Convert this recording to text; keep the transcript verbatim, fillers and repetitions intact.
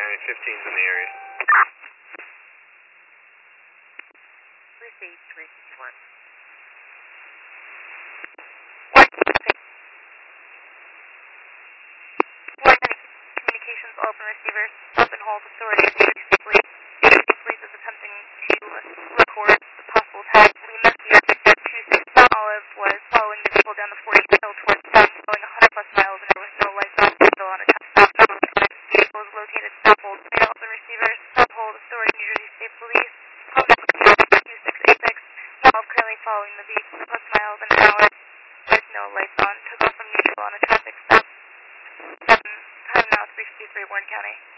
County, fifteen's in the area. Received, three fifty-one. Communications, all open receivers, up and hold authority of New York State Police. New York State Police is attempting to record the possible tag. Lima Sierra Victor two six Olive was following the vehicle down the forty hill towards south, going one hundred plus miles, and there was no lights on still on a top stop. The vehicle was located stop hold. All open receivers, stop hold authority New Jersey State Police. Home number two six eight six. Olive currently following the vehicle plus miles an hour with no lights on. Took off from neutral on a traffic stop. Time now three fifty-three, Warren County.